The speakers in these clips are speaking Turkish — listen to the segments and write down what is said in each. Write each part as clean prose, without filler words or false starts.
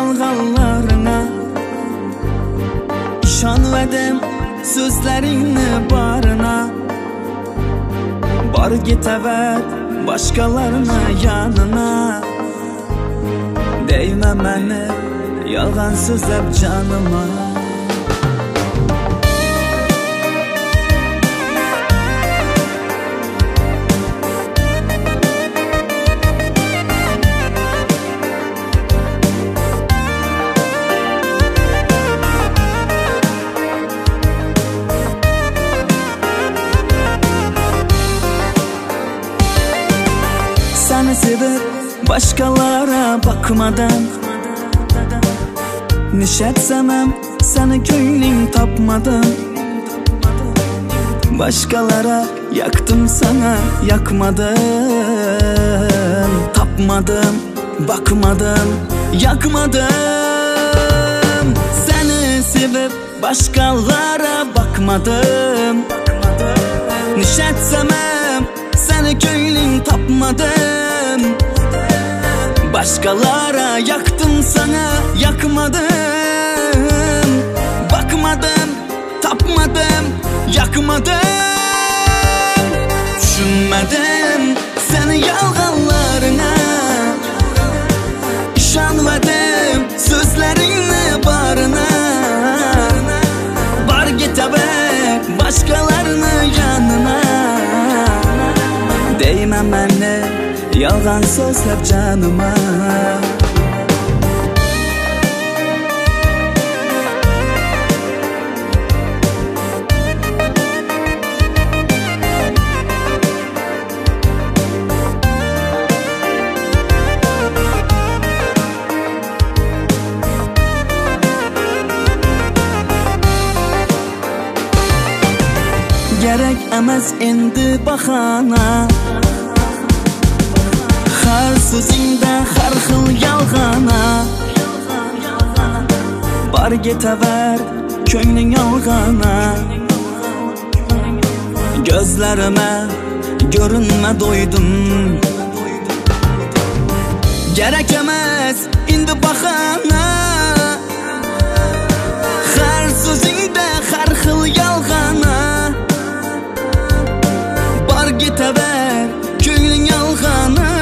yalganlarına. İşanmadım sözlerini barına. Bar git evet başkalarına yanına. Değme məni yalgan sözləb canıma. Seni sevip başkalara bakmadan nişetsemem seni köyün tapmadan. Başkalara yaktım sana yakmadım. Tapmadım, bakmadım, yakmadım. Seni sevip başkalara bakmadım. Nişetsemem seni köyün tapmadım. Başkalara yaktım sana yakmadım. Bakmadım, tapmadım, yakmadım. Düşünmedim seni yalganlarına. İşanmadım sözlerini barına. Bar git evet başkalarının yanına. Değme məni yalgan sözləb canıma. Gerek emez indi baxana. Her sözünde her xil yalgana. Bar get ver könlün yalgana. Gözlerime görünme doydum. Gerek emez indi baxana. Her sözünde her xil yalgana. Bar get ver könlün yalgana.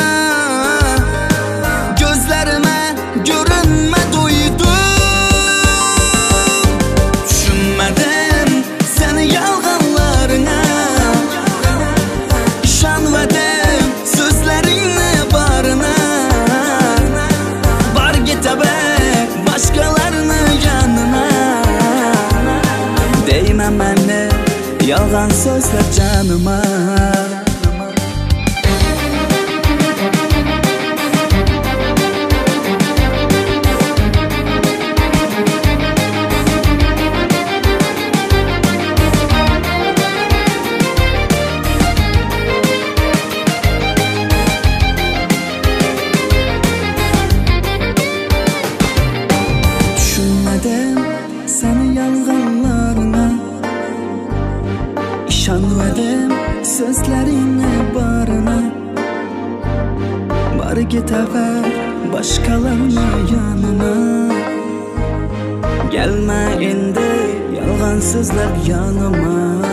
Məni yalgan sözlər canıma. Düşünmədim səni yalganlarına. İşanmadım sözlerine barına. Bar git ver başkalarına yanına. Gelme indi yalgan sözler yanıma.